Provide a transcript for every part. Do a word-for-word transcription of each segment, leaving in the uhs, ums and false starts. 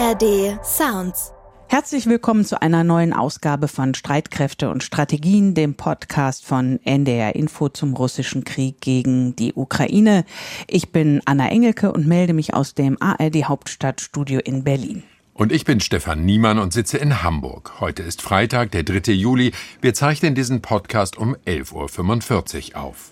A R D Sounds. Herzlich willkommen zu einer neuen Ausgabe von Streitkräfte und Strategien, dem Podcast von N D R Info zum russischen Krieg gegen die Ukraine. Ich bin Anna Engelke und melde mich aus dem A R D Hauptstadtstudio in Berlin. Und ich bin Stefan Niemann und sitze in Hamburg. Heute ist Freitag, der dritte Juli. Wir zeichnen diesen Podcast um elf Uhr fünfundvierzig auf.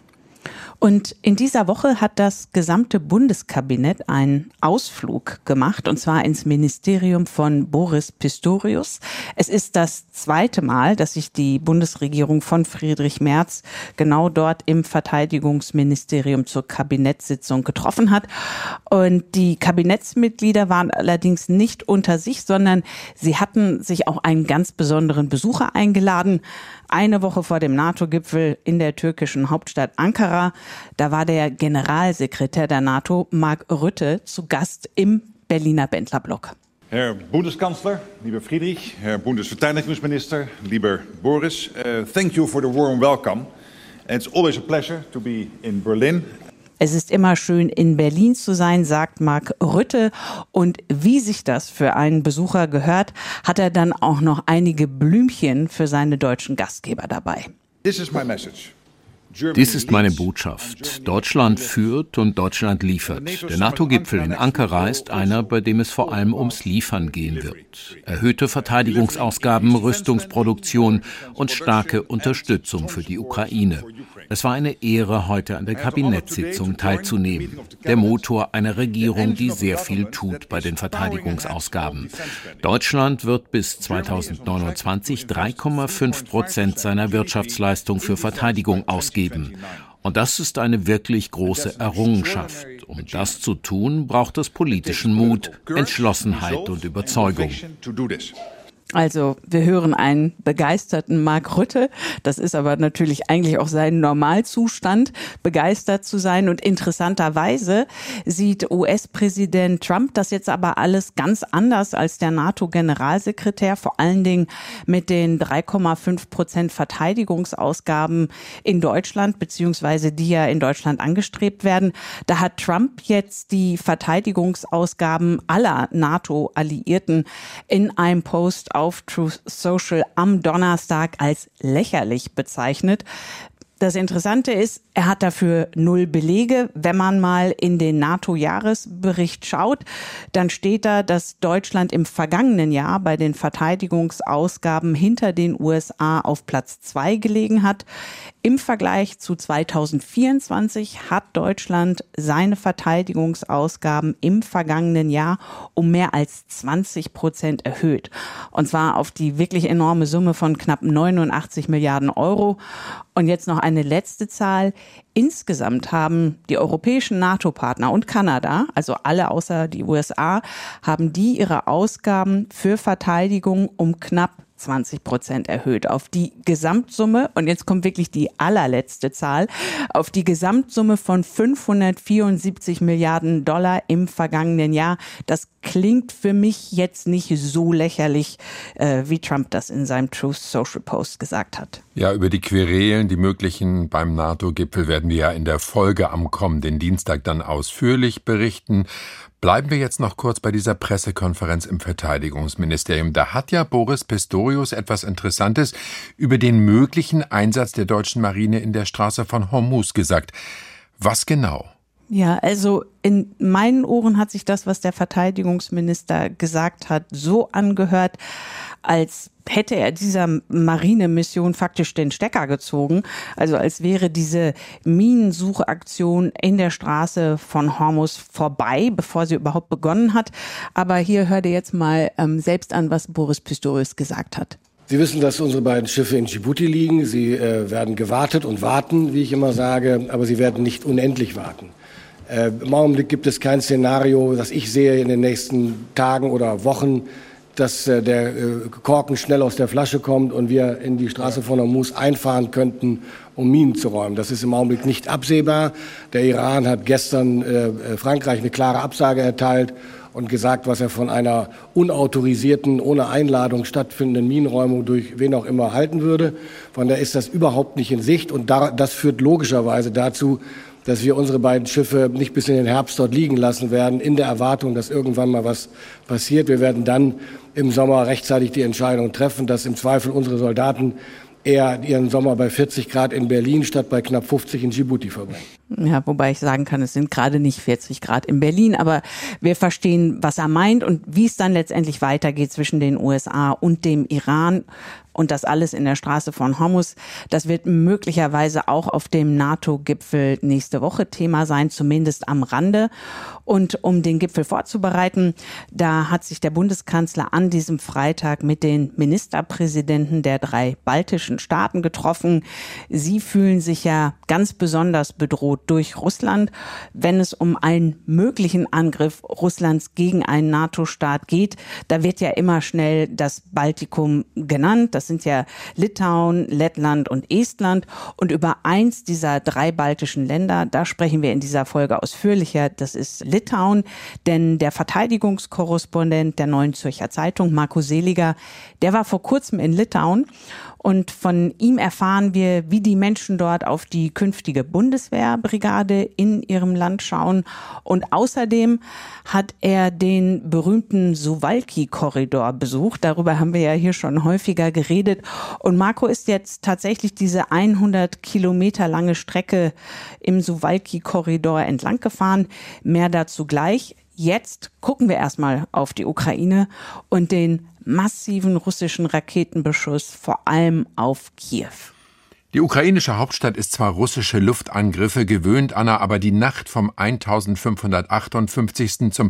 Und in dieser Woche hat das gesamte Bundeskabinett einen Ausflug gemacht, und zwar ins Ministerium von Boris Pistorius. Es ist das zweite Mal, dass sich die Bundesregierung von Friedrich Merz genau dort im Verteidigungsministerium zur Kabinettssitzung getroffen hat. Und die Kabinettsmitglieder waren allerdings nicht unter sich, sondern sie hatten sich auch einen ganz besonderen Besucher eingeladen. Eine Woche vor dem NATO-Gipfel in der türkischen Hauptstadt Ankara, da war der Generalsekretär der NATO, Mark Rutte, zu Gast im Berliner Bendlerblock. Herr Bundeskanzler, lieber Friedrich, Herr Bundesverteidigungsminister, lieber Boris, uh, thank you for the warm welcome. It's always a pleasure to be in Berlin. Es ist immer schön, in Berlin zu sein, sagt Mark Rutte. Und wie sich das für einen Besucher gehört, hat er dann auch noch einige Blümchen für seine deutschen Gastgeber dabei. This is my message. Dies ist meine Botschaft. Deutschland führt und Deutschland liefert. Der NATO-Gipfel in Ankara ist einer, bei dem es vor allem ums Liefern gehen wird. Erhöhte Verteidigungsausgaben, Rüstungsproduktion und starke Unterstützung für die Ukraine. Es war eine Ehre, heute an der Kabinettssitzung teilzunehmen. Der Motor einer Regierung, die sehr viel tut bei den Verteidigungsausgaben. Deutschland wird bis zweitausendneunundzwanzig drei Komma fünf Prozent seiner Wirtschaftsleistung für Verteidigung ausgeben. Und das ist eine wirklich große Errungenschaft. Um das zu tun, braucht es politischen Mut, Entschlossenheit und Überzeugung. Also wir hören einen begeisterten Mark Rutte. Das ist aber natürlich eigentlich auch sein Normalzustand, begeistert zu sein. Und interessanterweise sieht U S-Präsident Trump das jetzt aber alles ganz anders als der NATO-Generalsekretär. Vor allen Dingen mit den drei Komma fünf Prozent Verteidigungsausgaben in Deutschland, beziehungsweise die ja in Deutschland angestrebt werden. Da hat Trump jetzt die Verteidigungsausgaben aller NATO-Alliierten in einem Post auf Truth Social am Donnerstag als lächerlich bezeichnet. Das Interessante ist, er hat dafür null Belege. Wenn man mal in den NATO-Jahresbericht schaut, dann steht da, dass Deutschland im vergangenen Jahr bei den Verteidigungsausgaben hinter den U S A auf Platz zwei gelegen hat. Im Vergleich zu zweitausendvierundzwanzig hat Deutschland seine Verteidigungsausgaben im vergangenen Jahr um mehr als zwanzig Prozent erhöht. Und zwar auf die wirklich enorme Summe von knapp neunundachtzig Milliarden Euro. Und jetzt noch eine letzte Zahl. Insgesamt haben die europäischen NATO-Partner und Kanada, also alle außer die U S A, haben die ihre Ausgaben für Verteidigung um knapp zwanzig Prozent erhöht. Auf die Gesamtsumme, und jetzt kommt wirklich die allerletzte Zahl, auf die Gesamtsumme von fünfhundertvierundsiebzig Milliarden Dollar im vergangenen Jahr. Das klingt für mich jetzt nicht so lächerlich, äh, wie Trump das in seinem Truth Social Post gesagt hat. Ja, über die Querelen, die möglichen beim NATO-Gipfel, werden wir ja in der Folge am kommenden Dienstag dann ausführlich berichten. Bleiben wir jetzt noch kurz bei dieser Pressekonferenz im Verteidigungsministerium. Da hat ja Boris Pistorius etwas Interessantes über den möglichen Einsatz der deutschen Marine in der Straße von Hormuz gesagt. Was genau? Ja, also in meinen Ohren hat sich das, was der Verteidigungsminister gesagt hat, so angehört, als hätte er dieser Marinemission faktisch den Stecker gezogen. Also als wäre diese Minensuchaktion in der Straße von Hormuz vorbei, bevor sie überhaupt begonnen hat. Aber hier hört ihr jetzt mal ähm, selbst an, was Boris Pistorius gesagt hat. Sie wissen, dass unsere beiden Schiffe in Djibouti liegen. Sie äh, werden gewartet und warten, wie ich immer sage, aber sie werden nicht unendlich warten. Äh, im Augenblick gibt es kein Szenario, das ich sehe in den nächsten Tagen oder Wochen, dass äh, der äh, Korken schnell aus der Flasche kommt und wir in die Straße von Hormuz einfahren könnten, um Minen zu räumen. Das ist im Augenblick nicht absehbar. Der Iran hat gestern äh, Frankreich eine klare Absage erteilt und gesagt, was er von einer unautorisierten, ohne Einladung stattfindenden Minenräumung durch wen auch immer halten würde. Von daher ist das überhaupt nicht in Sicht. Und da, das führt logischerweise dazu, dass wir unsere beiden Schiffe nicht bis in den Herbst dort liegen lassen werden, in der Erwartung, dass irgendwann mal was passiert. Wir werden dann im Sommer rechtzeitig die Entscheidung treffen, dass im Zweifel unsere Soldaten eher ihren Sommer bei vierzig Grad in Berlin statt bei knapp fünfzig in Djibouti verbringen. Ja, wobei ich sagen kann, es sind gerade nicht vierzig Grad in Berlin, aber wir verstehen, was er meint und wie es dann letztendlich weitergeht zwischen den U S A und dem Iran. Und das alles in der Straße von Hormuz. Das wird möglicherweise auch auf dem NATO-Gipfel nächste Woche Thema sein, zumindest am Rande. Und um den Gipfel vorzubereiten, da hat sich der Bundeskanzler an diesem Freitag mit den Ministerpräsidenten der drei baltischen Staaten getroffen. Sie fühlen sich ja ganz besonders bedroht durch Russland. Wenn es um einen möglichen Angriff Russlands gegen einen NATO-Staat geht, da wird ja immer schnell das Baltikum genannt. Das sind ja Litauen, Lettland und Estland. Und über eins dieser drei baltischen Länder, da sprechen wir in dieser Folge ausführlicher. Das ist Litauen, denn der Verteidigungskorrespondent der Neuen Zürcher Zeitung, Marco Seliger, der war vor kurzem in Litauen. Und von ihm erfahren wir, wie die Menschen dort auf die künftige Bundeswehrbrigade in ihrem Land schauen. Und außerdem hat er den berühmten Suwałki-Korridor besucht. Darüber haben wir ja hier schon häufiger geredet. Und Marco ist jetzt tatsächlich diese hundert Kilometer lange Strecke im Suwałki-Korridor entlang gefahren. Mehr dazu gleich. Jetzt gucken wir erstmal auf die Ukraine und den massiven russischen Raketenbeschuss, vor allem auf Kiew. Die ukrainische Hauptstadt ist zwar russische Luftangriffe gewöhnt, Anna, aber die Nacht vom eintausendfünfhundertachtundfünfzigsten zum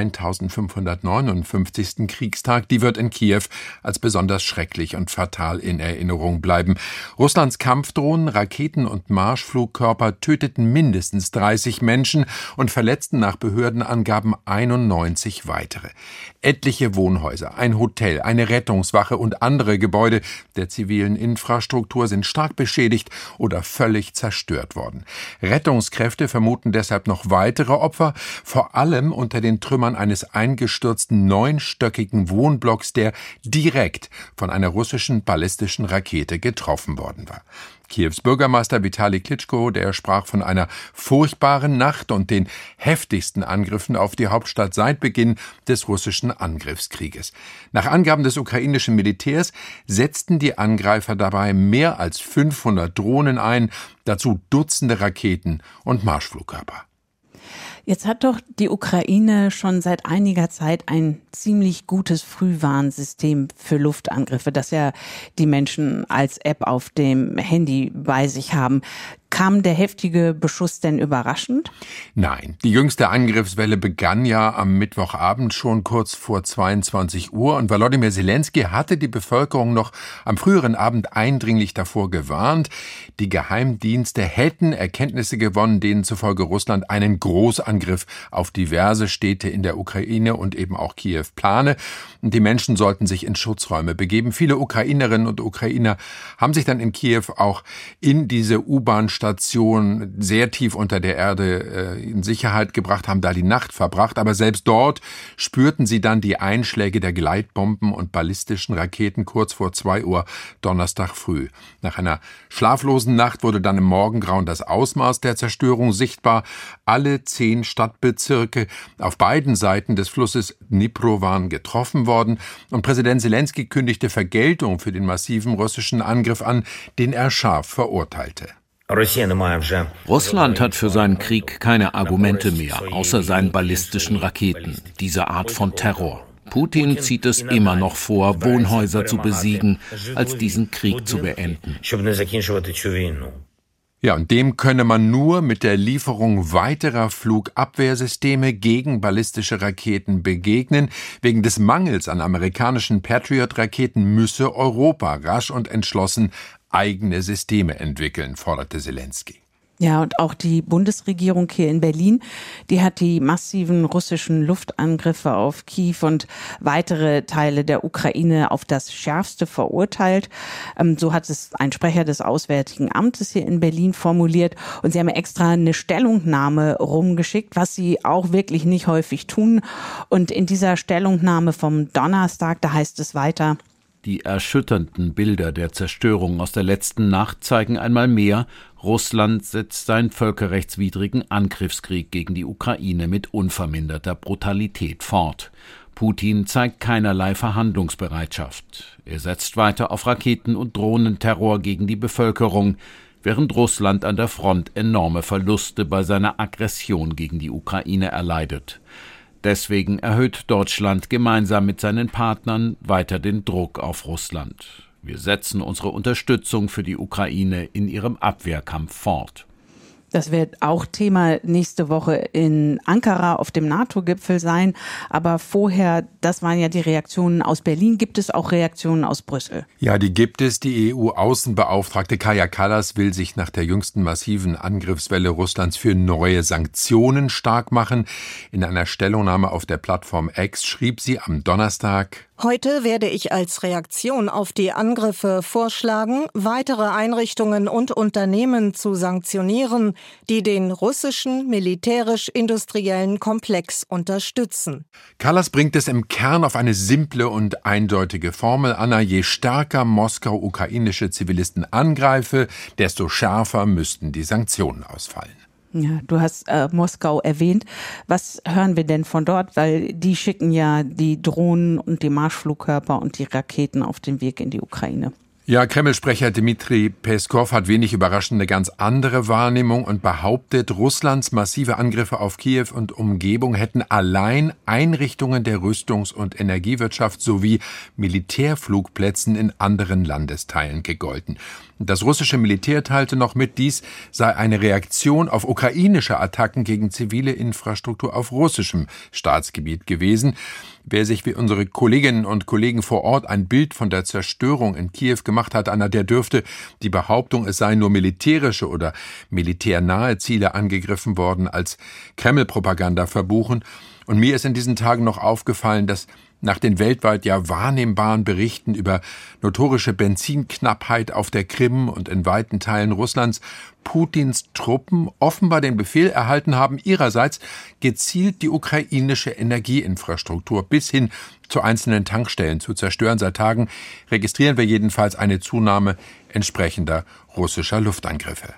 eintausendfünfhundertneunundfünfzigsten Kriegstag, die wird in Kiew als besonders schrecklich und fatal in Erinnerung bleiben. Russlands Kampfdrohnen, Raketen und Marschflugkörper töteten mindestens dreißig Menschen und verletzten nach Behördenangaben einundneunzig weitere. Etliche Wohnhäuser, ein Hotel, eine Rettungswache und andere Gebäude der zivilen Infrastruktur sind stark beschädigt oder völlig zerstört worden. Rettungskräfte vermuten deshalb noch weitere Opfer, vor allem unter den Trümmern eines eingestürzten neunstöckigen Wohnblocks, der direkt von einer russischen ballistischen Rakete getroffen worden war. Kiews Bürgermeister Vitali Klitschko, der sprach von einer furchtbaren Nacht und den heftigsten Angriffen auf die Hauptstadt seit Beginn des russischen Angriffskrieges. Nach Angaben des ukrainischen Militärs setzten die Angreifer dabei mehr als fünfhundert Drohnen ein, dazu Dutzende Raketen und Marschflugkörper. Jetzt hat doch die Ukraine schon seit einiger Zeit ein ziemlich gutes Frühwarnsystem für Luftangriffe, das ja die Menschen als App auf dem Handy bei sich haben. Kam der heftige Beschuss denn überraschend? Nein, die jüngste Angriffswelle begann ja am Mittwochabend schon kurz vor zweiundzwanzig Uhr und Volodymyr Zelensky hatte die Bevölkerung noch am früheren Abend eindringlich davor gewarnt. Die Geheimdienste hätten Erkenntnisse gewonnen, denen zufolge Russland einen Großangriff auf diverse Städte in der Ukraine und eben auch Kiew plane. Und die Menschen sollten sich in Schutzräume begeben. Viele Ukrainerinnen und Ukrainer haben sich dann in Kiew auch in diese U-Bahn Station sehr tief unter der Erde äh, in Sicherheit gebracht, haben da die Nacht verbracht. Aber selbst dort spürten sie dann die Einschläge der Gleitbomben und ballistischen Raketen kurz vor zwei Uhr Donnerstag früh. Nach einer schlaflosen Nacht wurde dann im Morgengrauen das Ausmaß der Zerstörung sichtbar. Alle zehn Stadtbezirke auf beiden Seiten des Flusses Dnipro waren getroffen worden. Und Präsident Zelensky kündigte Vergeltung für den massiven russischen Angriff an, den er scharf verurteilte. Russland hat für seinen Krieg keine Argumente mehr, außer seinen ballistischen Raketen, diese Art von Terror. Putin zieht es immer noch vor, Wohnhäuser zu besiegen, als diesen Krieg zu beenden. Ja, und dem könne man nur mit der Lieferung weiterer Flugabwehrsysteme gegen ballistische Raketen begegnen. Wegen des Mangels an amerikanischen Patriot-Raketen müsse Europa rasch und entschlossen eigene Systeme entwickeln, forderte Zelensky. Ja, und auch die Bundesregierung hier in Berlin, die hat die massiven russischen Luftangriffe auf Kiew und weitere Teile der Ukraine auf das Schärfste verurteilt. Ähm, so hat es ein Sprecher des Auswärtigen Amtes hier in Berlin formuliert. Und sie haben extra eine Stellungnahme rumgeschickt, was sie auch wirklich nicht häufig tun. Und in dieser Stellungnahme vom Donnerstag, da heißt es weiter: Die erschütternden Bilder der Zerstörung aus der letzten Nacht zeigen einmal mehr, Russland setzt seinen völkerrechtswidrigen Angriffskrieg gegen die Ukraine mit unverminderter Brutalität fort. Putin zeigt keinerlei Verhandlungsbereitschaft. Er setzt weiter auf Raketen- und Drohnenterror gegen die Bevölkerung, während Russland an der Front enorme Verluste bei seiner Aggression gegen die Ukraine erleidet. Deswegen erhöht Deutschland gemeinsam mit seinen Partnern weiter den Druck auf Russland. Wir setzen unsere Unterstützung für die Ukraine in ihrem Abwehrkampf fort. Das wird auch Thema nächste Woche in Ankara auf dem NATO-Gipfel sein. Aber vorher, das waren ja die Reaktionen aus Berlin. Gibt es auch Reaktionen aus Brüssel? Ja, die gibt es. Die E U-Außenbeauftragte Kaja Kallas will sich nach der jüngsten massiven Angriffswelle Russlands für neue Sanktionen stark machen. In einer Stellungnahme auf der Plattform X schrieb sie am Donnerstag: Heute werde ich als Reaktion auf die Angriffe vorschlagen, weitere Einrichtungen und Unternehmen zu sanktionieren, die den russischen militärisch-industriellen Komplex unterstützen. Kallas bringt es im Kern auf eine simple und eindeutige Formel an: Je stärker Moskau ukrainische Zivilisten angreife, desto schärfer müssten die Sanktionen ausfallen. Ja, du hast äh, Moskau erwähnt. Was hören wir denn von dort? Weil die schicken ja die Drohnen und die Marschflugkörper und die Raketen auf den Weg in die Ukraine. Ja, Kreml-Sprecher Dmitri Peskov hat wenig überraschend eine ganz andere Wahrnehmung und behauptet, Russlands massive Angriffe auf Kiew und Umgebung hätten allein Einrichtungen der Rüstungs- und Energiewirtschaft sowie Militärflugplätzen in anderen Landesteilen gegolten. Das russische Militär teilte noch mit, dies sei eine Reaktion auf ukrainische Attacken gegen zivile Infrastruktur auf russischem Staatsgebiet gewesen. Wer sich wie unsere Kolleginnen und Kollegen vor Ort ein Bild von der Zerstörung in Kiew gemacht hat, einer, der dürfte die Behauptung, es seien nur militärische oder militärnahe Ziele angegriffen worden, als Kreml-Propaganda verbuchen. Und mir ist in diesen Tagen noch aufgefallen, dass nach den weltweit ja wahrnehmbaren Berichten über notorische Benzinknappheit auf der Krim und in weiten Teilen Russlands Putins Truppen offenbar den Befehl erhalten haben, ihrerseits gezielt die ukrainische Energieinfrastruktur bis hin zu einzelnen Tankstellen zu zerstören. Seit Tagen registrieren wir jedenfalls eine Zunahme entsprechender russischer Luftangriffe.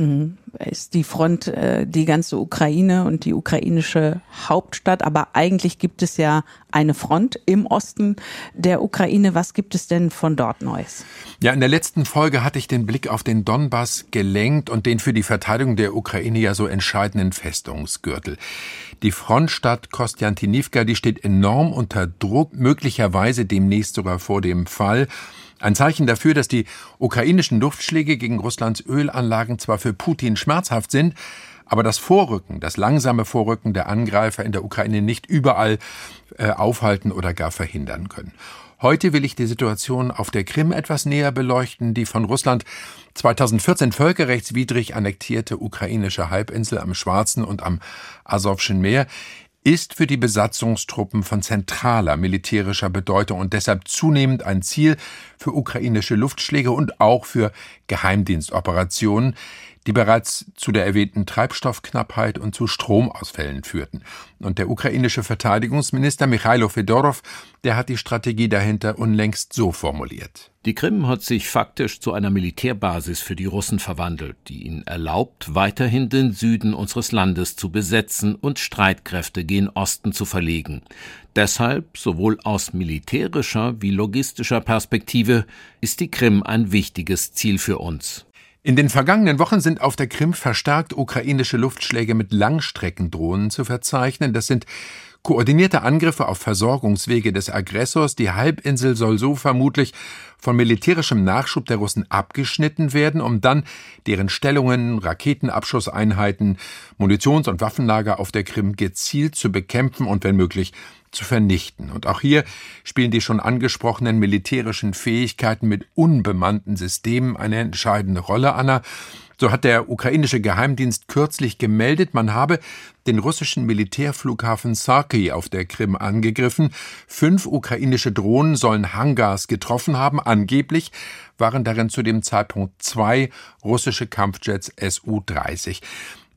Ist die Front äh, die ganze Ukraine und die ukrainische Hauptstadt, aber eigentlich gibt es ja eine Front im Osten der Ukraine. Was gibt es denn von dort Neues? Ja, in der letzten Folge hatte ich den Blick auf den Donbass gelenkt und den für die Verteidigung der Ukraine ja so entscheidenden Festungsgürtel. Die Frontstadt Kostjantinivka, die steht enorm unter Druck, möglicherweise demnächst sogar vor dem Fall. Ein Zeichen dafür, dass die ukrainischen Luftschläge gegen Russlands Ölanlagen zwar für Putin schmerzhaft sind, aber das Vorrücken, das langsame Vorrücken der Angreifer in der Ukraine nicht überall äh, aufhalten oder gar verhindern können. Heute will ich die Situation auf der Krim etwas näher beleuchten, die von Russland zweitausendvierzehn völkerrechtswidrig annektierte ukrainische Halbinsel am Schwarzen und am Asowschen Meer ist für die Besatzungstruppen von zentraler militärischer Bedeutung und deshalb zunehmend ein Ziel für ukrainische Luftschläge und auch für Geheimdienstoperationen, die bereits zu der erwähnten Treibstoffknappheit und zu Stromausfällen führten. Und der ukrainische Verteidigungsminister Michailo Fedorov, der hat die Strategie dahinter unlängst so formuliert: Die Krim hat sich faktisch zu einer Militärbasis für die Russen verwandelt, die ihnen erlaubt, weiterhin den Süden unseres Landes zu besetzen und Streitkräfte gen Osten zu verlegen. Deshalb, sowohl aus militärischer wie logistischer Perspektive, ist die Krim ein wichtiges Ziel für uns. In den vergangenen Wochen sind auf der Krim verstärkt ukrainische Luftschläge mit Langstreckendrohnen zu verzeichnen. Das sind koordinierte Angriffe auf Versorgungswege des Aggressors. Die Halbinsel soll so vermutlich von militärischem Nachschub der Russen abgeschnitten werden, um dann deren Stellungen, Raketenabschusseinheiten, Munitions- und Waffenlager auf der Krim gezielt zu bekämpfen und wenn möglich zu vernichten. Und auch hier spielen die schon angesprochenen militärischen Fähigkeiten mit unbemannten Systemen eine entscheidende Rolle, Anna. So hat der ukrainische Geheimdienst kürzlich gemeldet, man habe den russischen Militärflughafen Saki auf der Krim angegriffen. Fünf ukrainische Drohnen sollen Hangars getroffen haben. Angeblich waren darin zu dem Zeitpunkt zwei russische Kampfjets S U dreißig.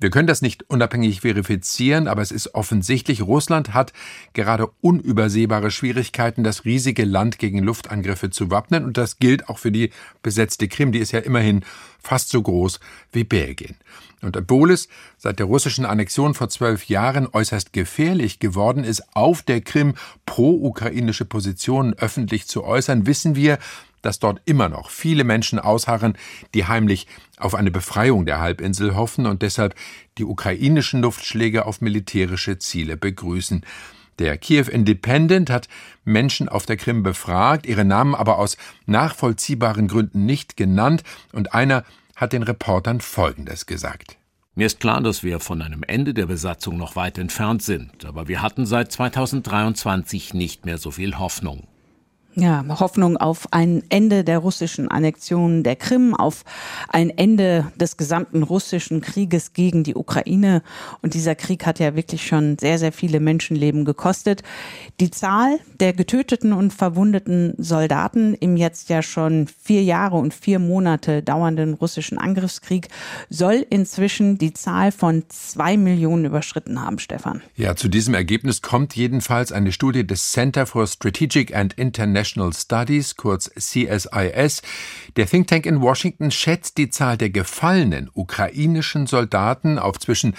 Wir können das nicht unabhängig verifizieren, aber es ist offensichtlich, Russland hat gerade unübersehbare Schwierigkeiten, das riesige Land gegen Luftangriffe zu wappnen. Und das gilt auch für die besetzte Krim. Die ist ja immerhin fast so groß wie Belgien. Und obwohl es seit der russischen Annexion vor zwölf Jahren äußerst gefährlich geworden ist, auf der Krim pro-ukrainische Positionen öffentlich zu äußern, wissen wir, dass dort immer noch viele Menschen ausharren, die heimlich auf eine Befreiung der Halbinsel hoffen und deshalb die ukrainischen Luftschläge auf militärische Ziele begrüßen. Der Kiew Independent hat Menschen auf der Krim befragt, ihre Namen aber aus nachvollziehbaren Gründen nicht genannt, und einer hat den Reportern Folgendes gesagt. Mir ist klar, dass wir von einem Ende der Besatzung noch weit entfernt sind, aber wir hatten seit zweitausenddreiundzwanzig nicht mehr so viel Hoffnung. Ja, Hoffnung auf ein Ende der russischen Annexion der Krim, auf ein Ende des gesamten russischen Krieges gegen die Ukraine. Und dieser Krieg hat ja wirklich schon sehr, sehr viele Menschenleben gekostet. Die Zahl der getöteten und verwundeten Soldaten im jetzt ja schon vier Jahre und vier Monate dauernden russischen Angriffskrieg soll inzwischen die Zahl von zwei Millionen überschritten haben, Stefan. Ja, zu diesem Ergebnis kommt jedenfalls eine Studie des Center for Strategic and International Studies, kurz C S I S. Der Think Tank in Washington schätzt die Zahl der gefallenen ukrainischen Soldaten auf zwischen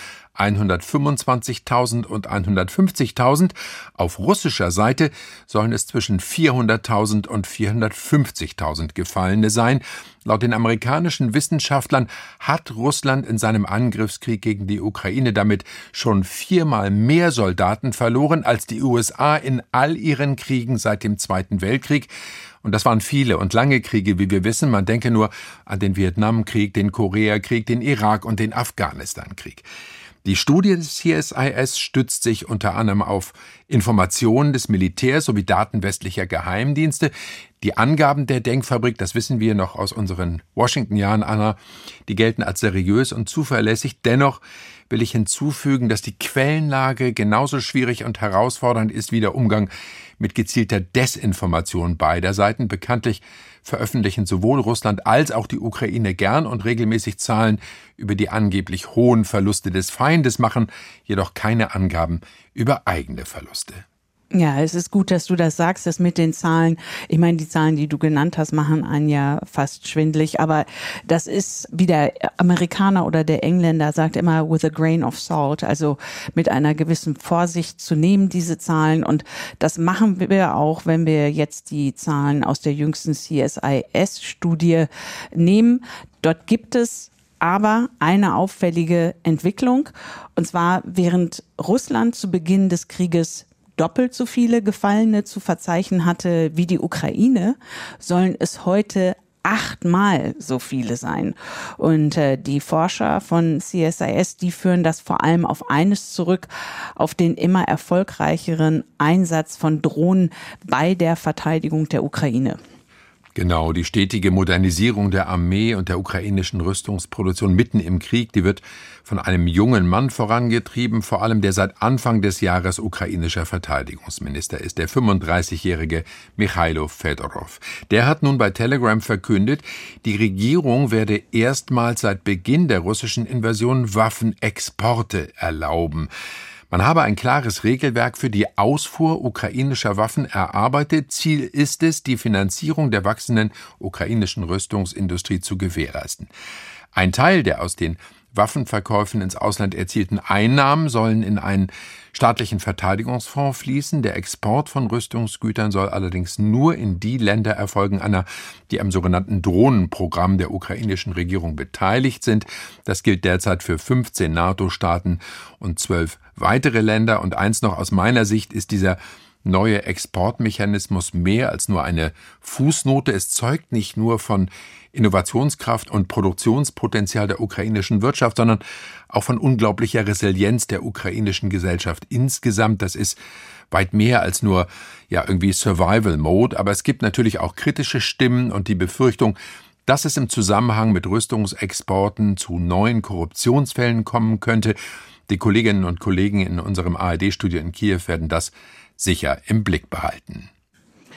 hundertfünfundzwanzigtausend und hundertfünfzigtausend. Auf russischer Seite sollen es zwischen vierhunderttausend und vierhundertfünfzigtausend Gefallene sein. Laut den amerikanischen Wissenschaftlern hat Russland in seinem Angriffskrieg gegen die Ukraine damit schon viermal mehr Soldaten verloren als die U S A in all ihren Kriegen seit dem Zweiten Weltkrieg. Und das waren viele und lange Kriege, wie wir wissen. Man denke nur an den Vietnamkrieg, den Koreakrieg, den Irak- und den Afghanistankrieg. Die Studie des C S I S stützt sich unter anderem auf Informationen des Militärs sowie Daten westlicher Geheimdienste. Die Angaben der Denkfabrik, das wissen wir noch aus unseren Washington-Jahren, Anna, die gelten als seriös und zuverlässig. Dennoch will ich hinzufügen, dass die Quellenlage genauso schwierig und herausfordernd ist wie der Umgang mit gezielter Desinformation beider Seiten. Bekanntlich veröffentlichen sowohl Russland als auch die Ukraine gern und regelmäßig Zahlen über die angeblich hohen Verluste des Feindes, machen jedoch keine Angaben über eigene Verluste. Ja, es ist gut, dass du das sagst, das mit den Zahlen. Ich meine, die Zahlen, die du genannt hast, machen einen ja fast schwindelig. Aber das ist, wie der Amerikaner oder der Engländer sagt immer, with a grain of salt, also mit einer gewissen Vorsicht zu nehmen, diese Zahlen. Und das machen wir auch, wenn wir jetzt die Zahlen aus der jüngsten C S I S-Studie nehmen. Dort gibt es aber eine auffällige Entwicklung. Und zwar, während Russland zu Beginn des Krieges doppelt so viele Gefallene zu verzeichnen hatte wie die Ukraine, sollen es heute achtmal so viele sein. Und äh, die Forscher von C S I S, die führen das vor allem auf eines zurück, auf den immer erfolgreicheren Einsatz von Drohnen bei der Verteidigung der Ukraine. Genau, die stetige Modernisierung der Armee und der ukrainischen Rüstungsproduktion mitten im Krieg, die wird von einem jungen Mann vorangetrieben, vor allem der seit Anfang des Jahres ukrainischer Verteidigungsminister ist, der fünfunddreißigjährige Michailo Fedorov. Der hat nun bei Telegram verkündet, die Regierung werde erstmals seit Beginn der russischen Invasion Waffenexporte erlauben. Man habe ein klares Regelwerk für die Ausfuhr ukrainischer Waffen erarbeitet. Ziel ist es, die Finanzierung der wachsenden ukrainischen Rüstungsindustrie zu gewährleisten. Ein Teil der aus den Waffenverkäufen ins Ausland erzielten Einnahmen sollen in einen staatlichen Verteidigungsfonds fließen. Der Export von Rüstungsgütern soll allerdings nur in die Länder erfolgen, Anna, die am sogenannten Drohnenprogramm der ukrainischen Regierung beteiligt sind. Das gilt derzeit für fünfzehn NATO-Staaten und zwölf weitere Länder. Und eins noch aus meiner Sicht ist dieser neue Exportmechanismus mehr als nur eine Fußnote. Es zeugt nicht nur von Innovationskraft und Produktionspotenzial der ukrainischen Wirtschaft, sondern auch von unglaublicher Resilienz der ukrainischen Gesellschaft insgesamt. Das ist weit mehr als nur ja irgendwie Survival Mode, aber es gibt natürlich auch kritische Stimmen und die Befürchtung, dass es im Zusammenhang mit Rüstungsexporten zu neuen Korruptionsfällen kommen könnte. Die Kolleginnen und Kollegen in unserem A R D-Studio in Kiew werden das sicher im Blick behalten.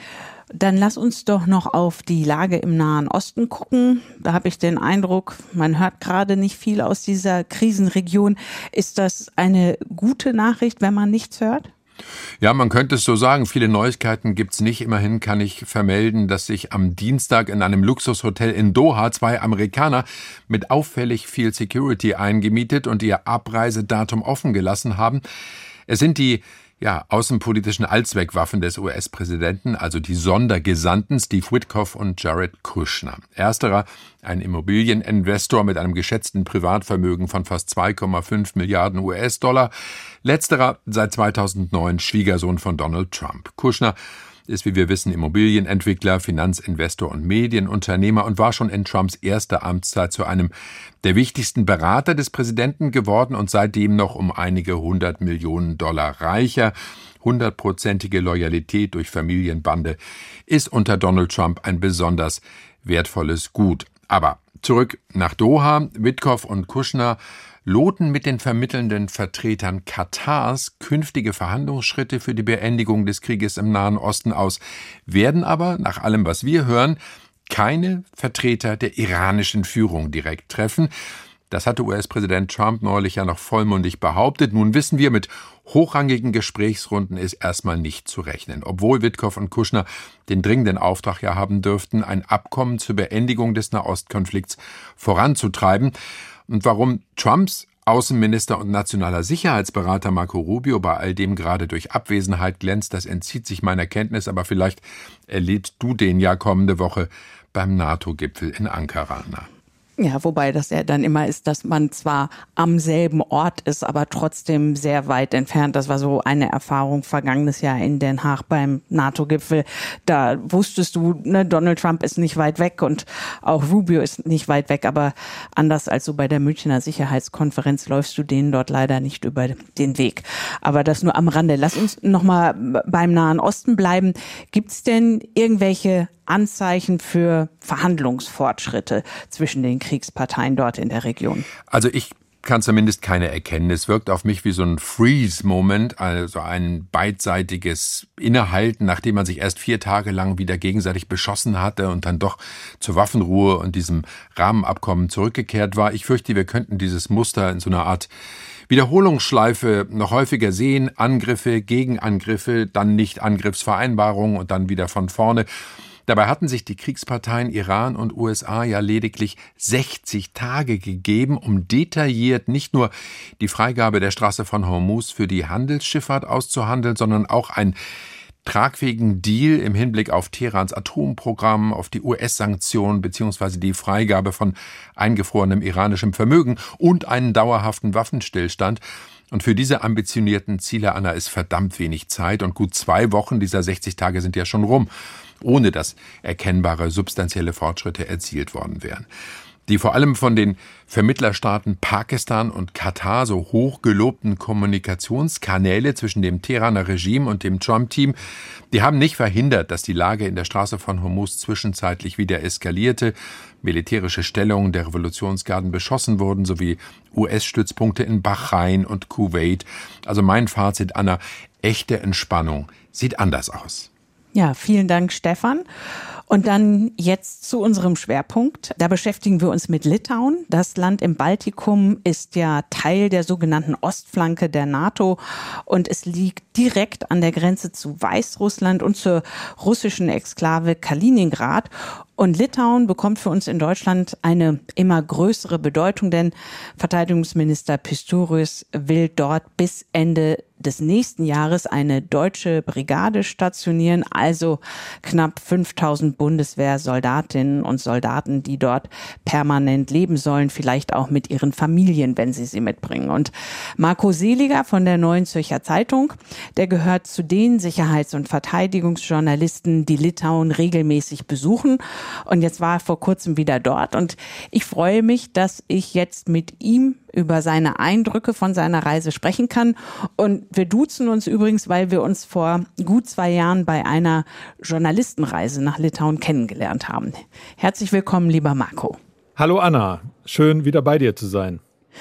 Dann lass uns doch noch auf die Lage im Nahen Osten gucken. Da habe ich den Eindruck, man hört gerade nicht viel aus dieser Krisenregion. Ist das eine gute Nachricht, wenn man nichts hört? Ja, man könnte es so sagen. Viele Neuigkeiten gibt's nicht. Immerhin kann ich vermelden, dass sich am Dienstag in einem Luxushotel in Doha zwei Amerikaner mit auffällig viel Security eingemietet und ihr Abreisedatum offen gelassen haben. Es sind die ja, außenpolitischen Allzweckwaffen des U S-Präsidenten, also die Sondergesandten Steve Witkoff und Jared Kushner. Ersterer, ein Immobilieninvestor mit einem geschätzten Privatvermögen von fast zwei Komma fünf Milliarden U S-Dollar. Letzterer, seit zweitausendneun Schwiegersohn von Donald Trump. Kushner ist, wie wir wissen, Immobilienentwickler, Finanzinvestor und Medienunternehmer und war schon in Trumps erster Amtszeit zu einem der wichtigsten Berater des Präsidenten geworden und seitdem noch um einige hundert Millionen Dollar reicher. Hundertprozentige Loyalität durch Familienbande ist unter Donald Trump ein besonders wertvolles Gut. Aber zurück nach Doha. Witkoff und Kushner loten mit den vermittelnden Vertretern Katars künftige Verhandlungsschritte für die Beendigung des Krieges im Nahen Osten aus, werden aber, nach allem, was wir hören, keine Vertreter der iranischen Führung direkt treffen. Das hatte U S-Präsident Trump neulich ja noch vollmundig behauptet. Nun wissen wir, mit hochrangigen Gesprächsrunden ist erstmal nicht zu rechnen, obwohl Witkoff und Kushner den dringenden Auftrag ja haben dürften, ein Abkommen zur Beendigung des Nahostkonflikts voranzutreiben. Und warum Trumps Außenminister und nationaler Sicherheitsberater Marco Rubio bei all dem gerade durch Abwesenheit glänzt, das entzieht sich meiner Kenntnis, aber vielleicht erlebst du den ja kommende Woche beim NATO-Gipfel in Ankara. Ja, wobei das ja dann immer ist, dass man zwar am selben Ort ist, aber trotzdem sehr weit entfernt. Das war so eine Erfahrung vergangenes Jahr in Den Haag beim NATO-Gipfel. Da wusstest du, ne, Donald Trump ist nicht weit weg und auch Rubio ist nicht weit weg, aber anders als so bei der Münchner Sicherheitskonferenz läufst du denen dort leider nicht über den Weg. Aber das nur am Rande. Lass uns nochmal beim Nahen Osten bleiben. Gibt's denn irgendwelche Anzeichen für Verhandlungsfortschritte zwischen den Kriegsparteien dort in der Region? Also ich kann zumindest keine erkennen. Es wirkt auf mich wie so ein Freeze-Moment, also ein beidseitiges Innehalten, nachdem man sich erst vier Tage lang wieder gegenseitig beschossen hatte und dann doch zur Waffenruhe und diesem Rahmenabkommen zurückgekehrt war. Ich fürchte, wir könnten dieses Muster in so einer Art Wiederholungsschleife noch häufiger sehen. Angriffe, Gegenangriffe, dann Nicht-Angriffsvereinbarungen und dann wieder von vorne. Dabei hatten sich die Kriegsparteien Iran und U S A ja lediglich sechzig Tage gegeben, um detailliert nicht nur die Freigabe der Straße von Hormuz für die Handelsschifffahrt auszuhandeln, sondern auch einen tragfähigen Deal im Hinblick auf Teherans Atomprogramm, auf die U S-Sanktionen bzw. die Freigabe von eingefrorenem iranischem Vermögen und einen dauerhaften Waffenstillstand. Und für diese ambitionierten Ziele, Anna, ist verdammt wenig Zeit und gut zwei Wochen dieser sechzig Tage sind ja schon rum, ohne dass erkennbare substanzielle Fortschritte erzielt worden wären. Die vor allem von den Vermittlerstaaten Pakistan und Katar so hoch gelobten Kommunikationskanäle zwischen dem Teheraner Regime und dem Trump-Team, die haben nicht verhindert, dass die Lage in der Straße von Hormuz zwischenzeitlich wieder eskalierte, militärische Stellungen der Revolutionsgarden beschossen wurden, sowie U S-Stützpunkte in Bahrain und Kuwait. Also mein Fazit, Anna, echte Entspannung sieht anders aus. Ja, vielen Dank, Stefan. Und dann jetzt zu unserem Schwerpunkt. Da beschäftigen wir uns mit Litauen. Das Land im Baltikum ist ja Teil der sogenannten Ostflanke der NATO und es liegt direkt an der Grenze zu Weißrussland und zur russischen Exklave Kaliningrad. Und Litauen bekommt für uns in Deutschland eine immer größere Bedeutung, denn Verteidigungsminister Pistorius will dort bis Ende des nächsten Jahres eine deutsche Brigade stationieren, also knapp fünftausend Bundeswehrsoldatinnen und Soldaten, die dort permanent leben sollen, vielleicht auch mit ihren Familien, wenn sie sie mitbringen. Und Marco Seliger von der Neuen Zürcher Zeitung, der gehört zu den Sicherheits- und Verteidigungsjournalisten, die Litauen regelmäßig besuchen. Und jetzt war er vor kurzem wieder dort. Und ich freue mich, dass ich jetzt mit ihm über seine Eindrücke von seiner Reise sprechen kann. Und wir duzen uns übrigens, weil wir uns vor gut zwei Jahren bei einer Journalistenreise nach Litauen kennengelernt haben. Herzlich willkommen, lieber Marco. Hallo Anna, schön wieder bei dir zu sein.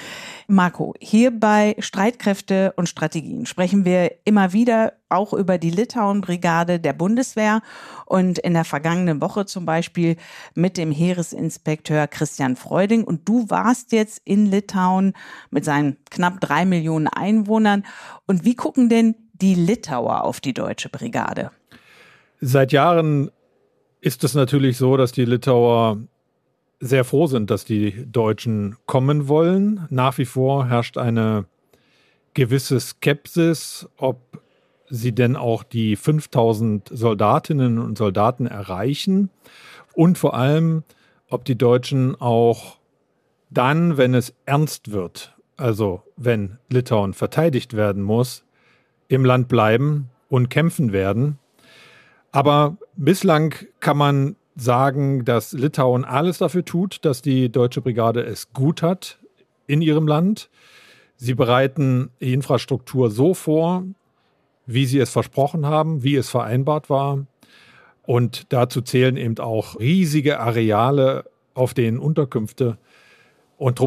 Marco, hier bei Streitkräfte und Strategien sprechen wir immer wieder auch über die Litauen-Brigade der Bundeswehr und in der vergangenen Woche zum Beispiel mit dem Heeresinspekteur Christian Freuding. Und du warst jetzt in Litauen mit seinen knapp drei Millionen Einwohnern. Und wie gucken denn die Litauer auf die deutsche Brigade? Seit Jahren ist es natürlich so, dass die Litauer sehr froh sind, dass die Deutschen kommen wollen. Nach wie vor herrscht eine gewisse Skepsis, ob sie denn auch die fünftausend Soldatinnen und Soldaten erreichen und vor allem, ob die Deutschen auch dann, wenn es ernst wird, also wenn Litauen verteidigt werden muss, im Land bleiben und kämpfen werden. Aber bislang kann man sagen, dass Litauen alles dafür tut, dass die deutsche Brigade es gut hat in ihrem Land. Sie bereiten die Infrastruktur so vor, wie sie es versprochen haben, wie es vereinbart war. Und dazu zählen eben auch riesige Areale, auf denen Unterkünfte und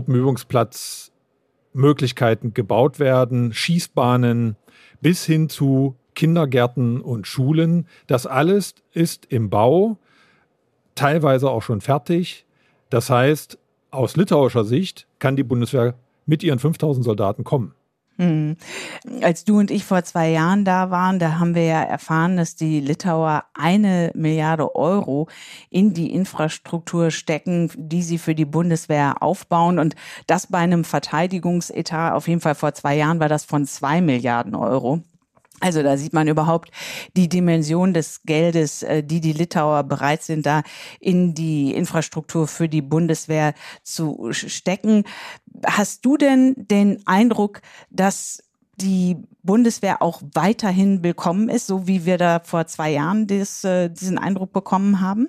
Truppenübungsplatzmöglichkeiten gebaut werden, Schießbahnen bis hin zu Kindergärten und Schulen. Das alles ist im Bau, teilweise auch schon fertig. Das heißt, aus litauischer Sicht kann die Bundeswehr mit ihren fünftausend Soldaten kommen. Hm. Als du und ich vor zwei Jahren da waren, da haben wir ja erfahren, dass die Litauer eine Milliarde Euro in die Infrastruktur stecken, die sie für die Bundeswehr aufbauen. Und das bei einem Verteidigungsetat, auf jeden Fall vor zwei Jahren war das von zwei Milliarden Euro. Also da sieht man überhaupt die Dimension des Geldes, die die Litauer bereit sind, da in die Infrastruktur für die Bundeswehr zu stecken. Hast du denn den Eindruck, dass die Bundeswehr auch weiterhin willkommen ist, so wie wir da vor zwei Jahren des, diesen Eindruck bekommen haben?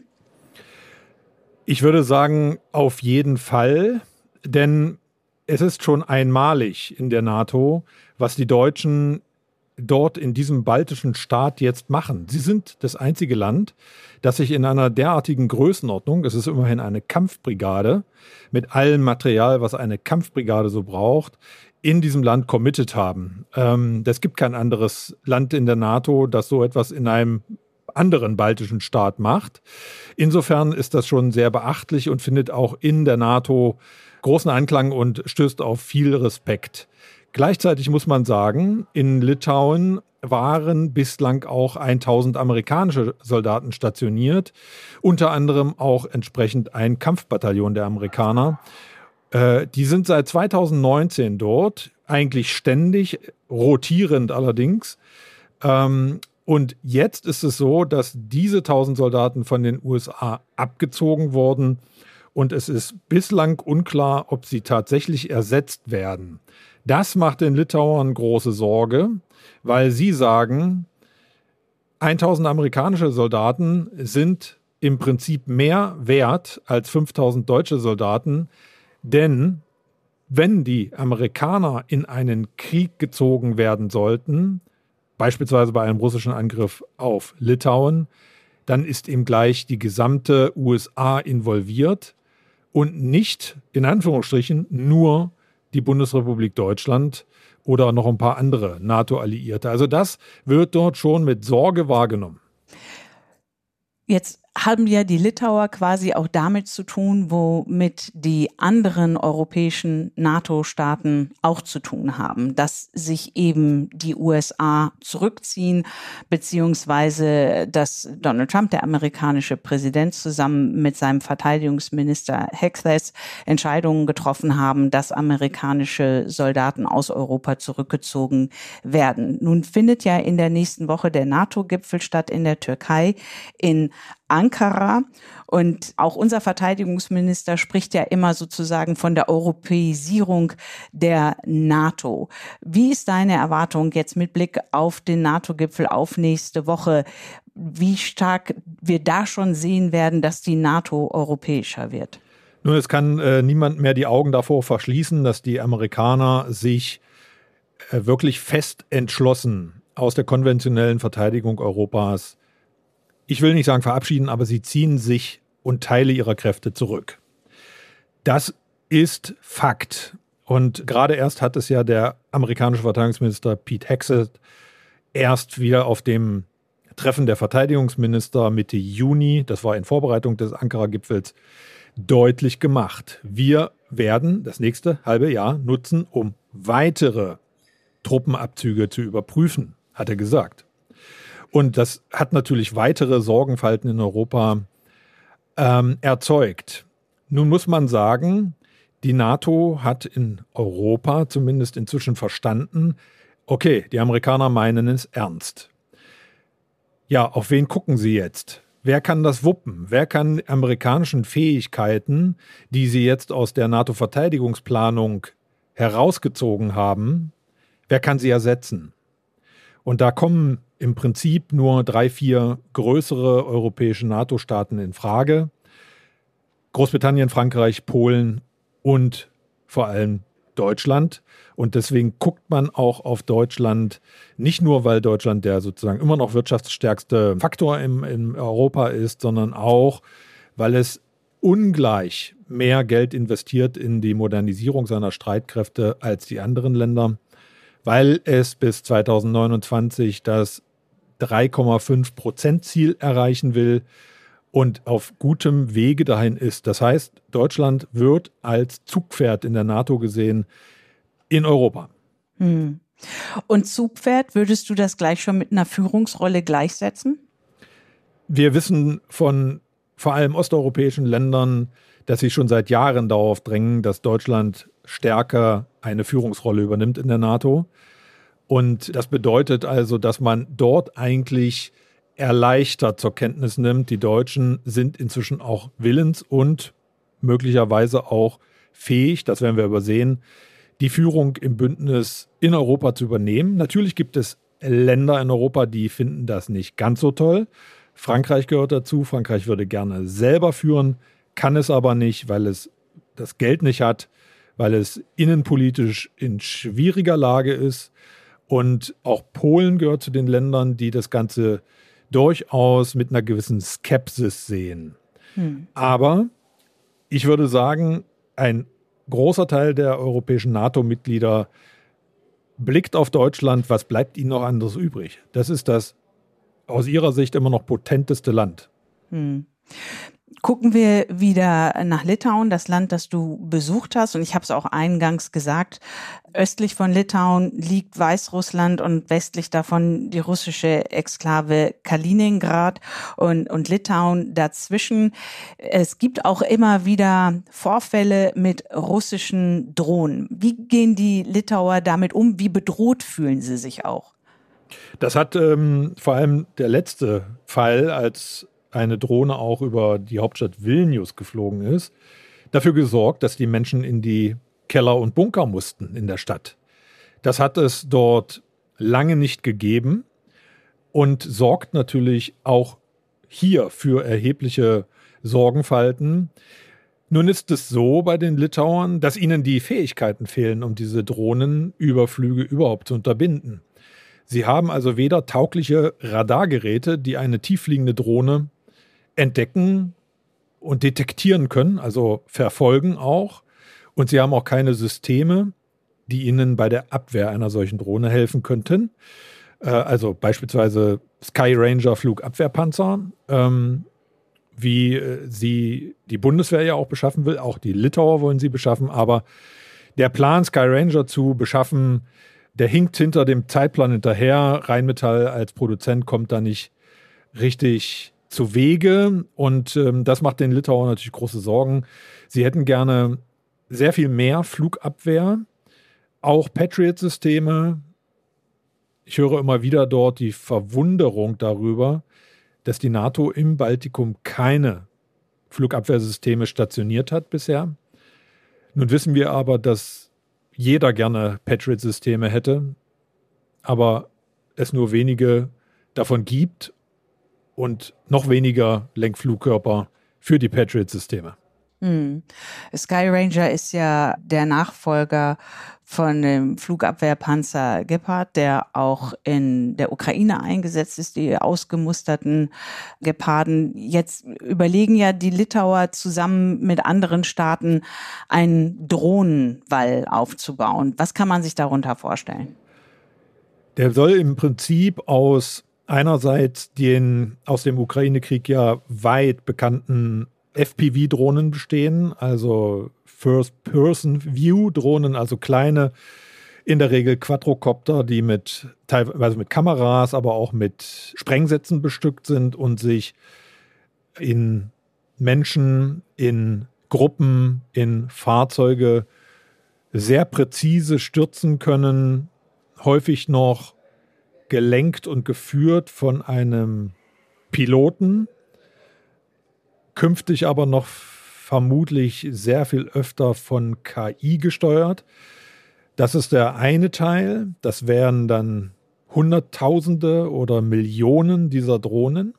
Ich würde sagen, auf jeden Fall, denn es ist schon einmalig in der NATO, was die Deutschen dort in diesem baltischen Staat jetzt machen. Sie sind das einzige Land, das sich in einer derartigen Größenordnung, es ist immerhin eine Kampfbrigade, mit allem Material, was eine Kampfbrigade so braucht, in diesem Land committed haben. Ähm, es gibt kein anderes Land in der NATO, das so etwas in einem anderen baltischen Staat macht. Insofern ist das schon sehr beachtlich und findet auch in der NATO großen Anklang und stößt auf viel Respekt. Gleichzeitig muss man sagen, in Litauen waren bislang auch tausend amerikanische Soldaten stationiert, unter anderem auch entsprechend ein Kampfbataillon der Amerikaner. Äh, die sind seit zweitausendneunzehn dort, eigentlich ständig, rotierend allerdings. Ähm, und jetzt ist es so, dass diese tausend Soldaten von den U S A abgezogen wurden und es ist bislang unklar, ob sie tatsächlich ersetzt werden. Das macht den Litauern große Sorge, weil sie sagen, tausend amerikanische Soldaten sind im Prinzip mehr wert als fünftausend deutsche Soldaten, denn wenn die Amerikaner in einen Krieg gezogen werden sollten, beispielsweise bei einem russischen Angriff auf Litauen, dann ist eben gleich die gesamte U S A involviert und nicht, in Anführungsstrichen, nur die Bundesrepublik Deutschland oder noch ein paar andere NATO-Alliierte. Also das wird dort schon mit Sorge wahrgenommen. Jetzt haben ja die Litauer quasi auch damit zu tun, womit die anderen europäischen NATO-Staaten auch zu tun haben, dass sich eben die U S A zurückziehen, beziehungsweise dass Donald Trump, der amerikanische Präsident, zusammen mit seinem Verteidigungsminister Hegseth Entscheidungen getroffen haben, dass amerikanische Soldaten aus Europa zurückgezogen werden. Nun findet ja in der nächsten Woche der NATO-Gipfel statt in der Türkei, in Ankara. Und auch unser Verteidigungsminister spricht ja immer sozusagen von der Europäisierung der NATO. Wie ist deine Erwartung jetzt mit Blick auf den NATO-Gipfel auf nächste Woche? Wie stark wir da schon sehen werden, dass die NATO europäischer wird? Nun, es kann äh, niemand mehr die Augen davor verschließen, dass die Amerikaner sich äh, wirklich fest entschlossen aus der konventionellen Verteidigung Europas, ich will nicht sagen verabschieden, aber sie ziehen sich und Teile ihrer Kräfte zurück. Das ist Fakt. Und gerade erst hat es ja der amerikanische Verteidigungsminister Pete Hegseth erst wieder auf dem Treffen der Verteidigungsminister Mitte Juni, das war in Vorbereitung des Ankara-Gipfels, deutlich gemacht. Wir werden das nächste halbe Jahr nutzen, um weitere Truppenabzüge zu überprüfen, hat er gesagt. Und das hat natürlich weitere Sorgenfalten in Europa ähm, erzeugt. Nun muss man sagen, die NATO hat in Europa zumindest inzwischen verstanden, okay, die Amerikaner meinen es ernst. Ja, auf wen gucken sie jetzt? Wer kann das wuppen? Wer kann amerikanischen Fähigkeiten, die sie jetzt aus der NATO-Verteidigungsplanung herausgezogen haben, wer kann sie ersetzen? Und da kommen im Prinzip nur drei, vier größere europäische NATO-Staaten in Frage. Großbritannien, Frankreich, Polen und vor allem Deutschland. Und deswegen guckt man auch auf Deutschland, nicht nur, weil Deutschland der sozusagen immer noch wirtschaftsstärkste Faktor im, in Europa ist, sondern auch, weil es ungleich mehr Geld investiert in die Modernisierung seiner Streitkräfte als die anderen Länder, weil es bis zweitausendneunundzwanzig das drei Komma fünf Prozent Ziel erreichen will und auf gutem Wege dahin ist. Das heißt, Deutschland wird als Zugpferd in der NATO gesehen in Europa. Hm. Und Zugpferd, würdest du das gleich schon mit einer Führungsrolle gleichsetzen? Wir wissen von vor allem osteuropäischen Ländern, dass sie schon seit Jahren darauf drängen, dass Deutschland stärker eine Führungsrolle übernimmt in der NATO. Und das bedeutet also, dass man dort eigentlich erleichtert zur Kenntnis nimmt, die Deutschen sind inzwischen auch willens und möglicherweise auch fähig, das werden wir übersehen, die Führung im Bündnis in Europa zu übernehmen. Natürlich gibt es Länder in Europa, die finden das nicht ganz so toll. Frankreich gehört dazu. Frankreich würde gerne selber führen, kann es aber nicht, weil es das Geld nicht hat, weil es innenpolitisch in schwieriger Lage ist. Und auch Polen gehört zu den Ländern, die das Ganze durchaus mit einer gewissen Skepsis sehen. Hm. Aber ich würde sagen, ein großer Teil der europäischen NATO-Mitglieder blickt auf Deutschland, was bleibt ihnen noch anderes übrig? Das ist das aus ihrer Sicht immer noch potenteste Land. Hm. Gucken wir wieder nach Litauen, das Land, das du besucht hast. Und ich habe es auch eingangs gesagt, östlich von Litauen liegt Weißrussland und westlich davon die russische Exklave Kaliningrad und, und Litauen dazwischen. Es gibt auch immer wieder Vorfälle mit russischen Drohnen. Wie gehen die Litauer damit um? Wie bedroht fühlen sie sich auch? Das hat ähm, vor allem der letzte Fall, als eine Drohne auch über die Hauptstadt Vilnius geflogen ist, dafür gesorgt, dass die Menschen in die Keller und Bunker mussten in der Stadt. Das hat es dort lange nicht gegeben und sorgt natürlich auch hier für erhebliche Sorgenfalten. Nun ist es so bei den Litauern, dass ihnen die Fähigkeiten fehlen, um diese Drohnenüberflüge überhaupt zu unterbinden. Sie haben also weder taugliche Radargeräte, die eine tieffliegende Drohne entdecken und detektieren können, also verfolgen auch. Und sie haben auch keine Systeme, die ihnen bei der Abwehr einer solchen Drohne helfen könnten. Äh, also beispielsweise Sky Ranger Flugabwehrpanzer, ähm, wie äh, sie die Bundeswehr ja auch beschaffen will. Auch die Litauer wollen sie beschaffen. Aber der Plan, Sky Ranger zu beschaffen, der hinkt hinter dem Zeitplan hinterher. Rheinmetall als Produzent kommt da nicht richtig zu Wege und ähm, das macht den Litauern natürlich große Sorgen. Sie hätten gerne sehr viel mehr Flugabwehr, auch Patriot-Systeme. Ich höre immer wieder dort die Verwunderung darüber, dass die NATO im Baltikum keine Flugabwehrsysteme stationiert hat bisher. Nun wissen wir aber, dass jeder gerne Patriot-Systeme hätte, aber es nur wenige davon gibt und noch weniger Lenkflugkörper für die Patriot-Systeme. Hm. Sky Ranger ist ja der Nachfolger von dem Flugabwehrpanzer Gepard, der auch in der Ukraine eingesetzt ist, die ausgemusterten Geparden. Jetzt überlegen ja die Litauer zusammen mit anderen Staaten einen Drohnenwall aufzubauen. Was kann man sich darunter vorstellen? Der soll im Prinzip aus einerseits den aus dem Ukraine-Krieg ja weit bekannten F P V-Drohnen bestehen, also First-Person-View-Drohnen, also kleine, in der Regel Quadrocopter, die mit teilweise mit Kameras, aber auch mit Sprengsätzen bestückt sind und sich in Menschen, in Gruppen, in Fahrzeuge sehr präzise stürzen können, häufig noch gelenkt und geführt von einem Piloten, künftig aber noch vermutlich sehr viel öfter von K I gesteuert. Das ist der eine Teil. Das wären dann Hunderttausende oder Millionen dieser Drohnen.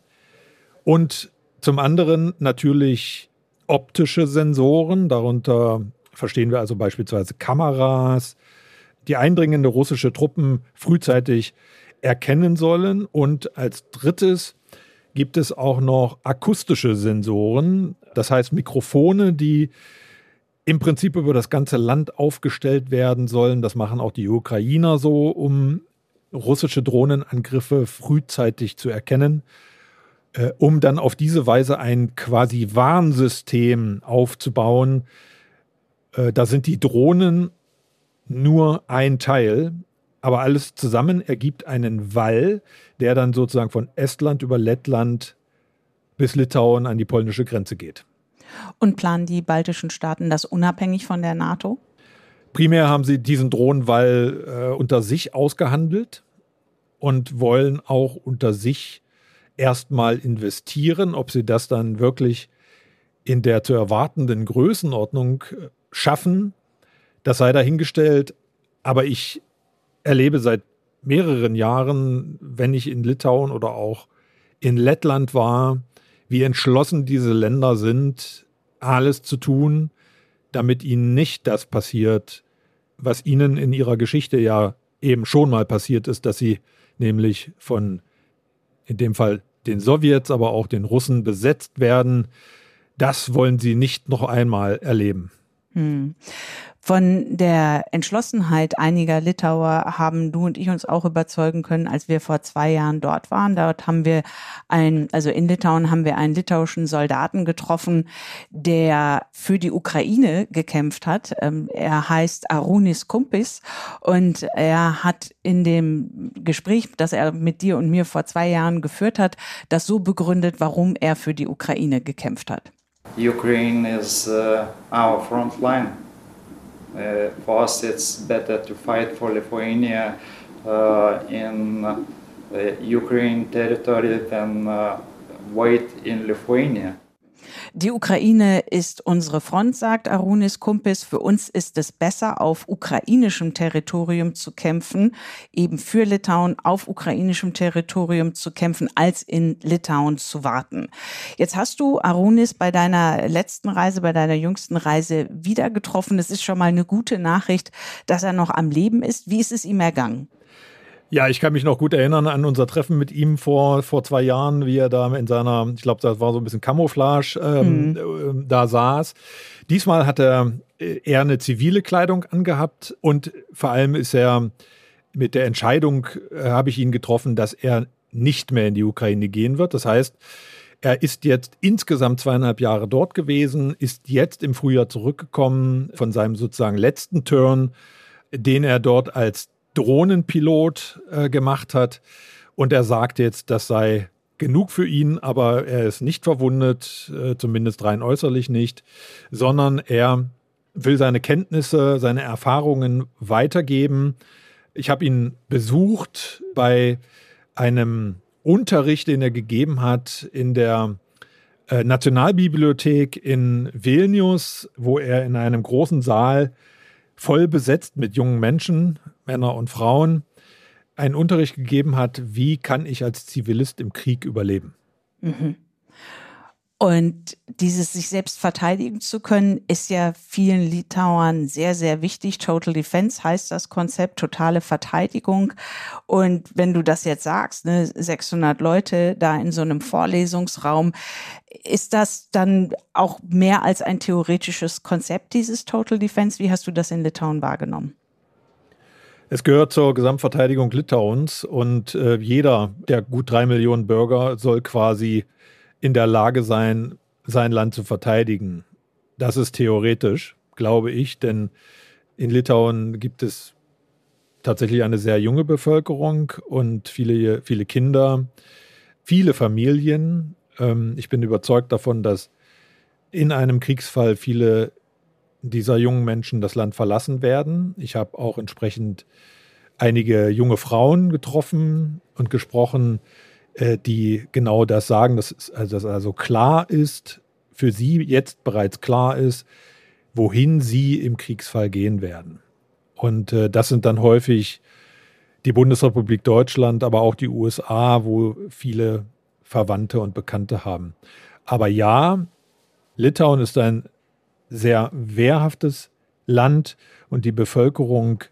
Und zum anderen natürlich optische Sensoren. Darunter verstehen wir also beispielsweise Kameras, die eindringende russische Truppen frühzeitig erkennen sollen. Und als drittes gibt es auch noch akustische Sensoren, das heißt Mikrofone, die im Prinzip über das ganze Land aufgestellt werden sollen. Das machen auch die Ukrainer so, um russische Drohnenangriffe frühzeitig zu erkennen, äh, um dann auf diese Weise ein quasi Warnsystem aufzubauen. Äh, da sind die Drohnen nur ein Teil, aber alles zusammen ergibt einen Wall, der dann sozusagen von Estland über Lettland bis Litauen an die polnische Grenze geht. Und planen die baltischen Staaten das unabhängig von der NATO? Primär haben sie diesen Drohnenwall äh, unter sich ausgehandelt und wollen auch unter sich erstmal investieren. Ob sie das dann wirklich in der zu erwartenden Größenordnung schaffen, das sei dahingestellt. Aber ich erlebe seit mehreren Jahren, wenn ich in Litauen oder auch in Lettland war, wie entschlossen diese Länder sind, alles zu tun, damit ihnen nicht das passiert, was ihnen in ihrer Geschichte ja eben schon mal passiert ist, dass sie nämlich von, in dem Fall den Sowjets, aber auch den Russen besetzt werden. Das wollen sie nicht noch einmal erleben. Hm. Von der Entschlossenheit einiger Litauer haben du und ich uns auch überzeugen können, als wir vor zwei Jahren dort waren. Dort haben wir ein, also in Litauen haben wir einen litauischen Soldaten getroffen, der für die Ukraine gekämpft hat. Er heißt Arunis Kumpis und er hat in dem Gespräch, das er mit dir und mir vor zwei Jahren geführt hat, das so begründet, warum er für die Ukraine gekämpft hat. Ukraine is uh, our front line. Uh, for us, it's better to fight for Lithuania uh, in uh, Ukraine territory than uh, wait in Lithuania. Die Ukraine ist unsere Front, sagt Arunis Kumpis. Für uns ist es besser, auf ukrainischem Territorium zu kämpfen, eben für Litauen auf ukrainischem Territorium zu kämpfen, als in Litauen zu warten. Jetzt hast du Arunis bei deiner letzten Reise, bei deiner jüngsten Reise wieder getroffen. Es ist schon mal eine gute Nachricht, dass er noch am Leben ist. Wie ist es ihm ergangen? Ja, ich kann mich noch gut erinnern an unser Treffen mit ihm vor, vor zwei Jahren, wie er da in seiner, ich glaube, das war so ein bisschen Camouflage, ähm, mhm. da saß. Diesmal hat er eher eine zivile Kleidung angehabt und vor allem ist er mit der Entscheidung, äh, habe ich ihn getroffen, dass er nicht mehr in die Ukraine gehen wird. Das heißt, er ist jetzt insgesamt zweieinhalb Jahre dort gewesen, ist jetzt im Frühjahr zurückgekommen von seinem sozusagen letzten Turn, den er dort als Drohnenpilot äh, gemacht hat. Und er sagt jetzt, das sei genug für ihn, aber er ist nicht verwundet, äh, zumindest rein äußerlich nicht, sondern er will seine Kenntnisse, seine Erfahrungen weitergeben. Ich habe ihn besucht bei einem Unterricht, den er gegeben hat in der äh, Nationalbibliothek in Vilnius, wo er in einem großen Saal voll besetzt mit jungen Menschen, Männer und Frauen, einen Unterricht gegeben hat, wie kann ich als Zivilist im Krieg überleben. Mhm. Und dieses sich selbst verteidigen zu können, ist ja vielen Litauern sehr, sehr wichtig. Total Defense heißt das Konzept, totale Verteidigung. Und wenn du das jetzt sagst, ne, sechshundert Leute da in so einem Vorlesungsraum, ist das dann auch mehr als ein theoretisches Konzept, dieses Total Defense? Wie hast du das in Litauen wahrgenommen? Es gehört zur Gesamtverteidigung Litauens und äh, jeder der gut drei Millionen Bürger soll quasi in der Lage sein, sein Land zu verteidigen. Das ist theoretisch, glaube ich, denn in Litauen gibt es tatsächlich eine sehr junge Bevölkerung und viele, viele Kinder, viele Familien. Ähm, ich bin überzeugt davon, dass in einem Kriegsfall viele dieser jungen Menschen das Land verlassen werden. Ich habe auch entsprechend einige junge Frauen getroffen und gesprochen, die genau das sagen, dass es also, also klar ist, für sie jetzt bereits klar ist, wohin sie im Kriegsfall gehen werden. Und äh, das sind dann häufig die Bundesrepublik Deutschland, aber auch die U S A, wo viele Verwandte und Bekannte haben. Aber ja, Litauen ist ein sehr wehrhaftes Land und die Bevölkerung,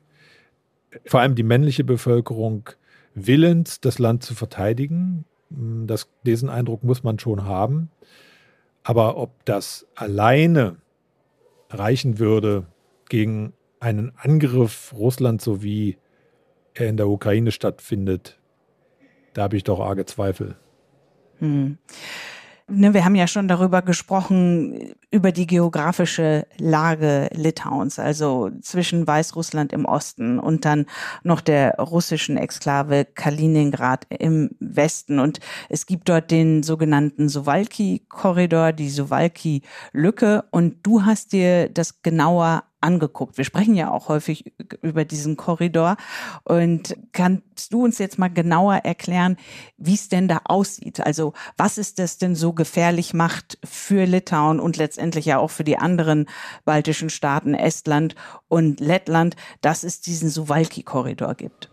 vor allem die männliche Bevölkerung, willens, das Land zu verteidigen. Das, diesen Eindruck muss man schon haben. Aber ob das alleine reichen würde gegen einen Angriff Russlands, so wie er in der Ukraine stattfindet, da habe ich doch arge Zweifel. Hm. Ne, wir haben ja schon darüber gesprochen, über die geografische Lage Litauens, also zwischen Weißrussland im Osten und dann noch der russischen Exklave Kaliningrad im Westen. Und es gibt dort den sogenannten Suwałki-Korridor, die Suwałki-Lücke. Und du hast dir das genauer angeguckt. Wir sprechen ja auch häufig über diesen Korridor. Und kannst du uns jetzt mal genauer erklären, wie es denn da aussieht? Also was ist das denn so gefährlich macht für Litauen und letztendlich ja auch für die anderen baltischen Staaten, Estland und Lettland, dass es diesen Suwałki-Korridor gibt?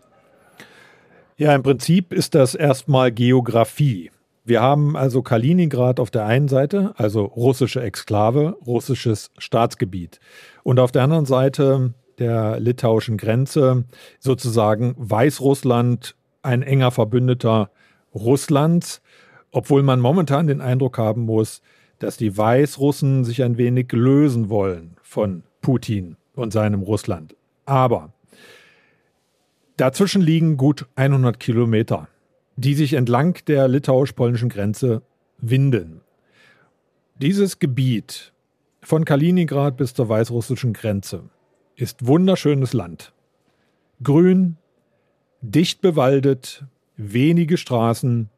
Ja, im Prinzip ist das erstmal Geografie. Wir haben also Kaliningrad auf der einen Seite, also russische Exklave, russisches Staatsgebiet. Und auf der anderen Seite der litauischen Grenze sozusagen Weißrussland, ein enger Verbündeter Russlands, obwohl man momentan den Eindruck haben muss, dass die Weißrussen sich ein wenig lösen wollen von Putin und seinem Russland. Aber dazwischen liegen gut hundert Kilometer, die sich entlang der litauisch-polnischen Grenze winden. Dieses Gebiet von Kaliningrad bis zur weißrussischen Grenze ist wunderschönes Land. Grün, dicht bewaldet, wenige Straßen,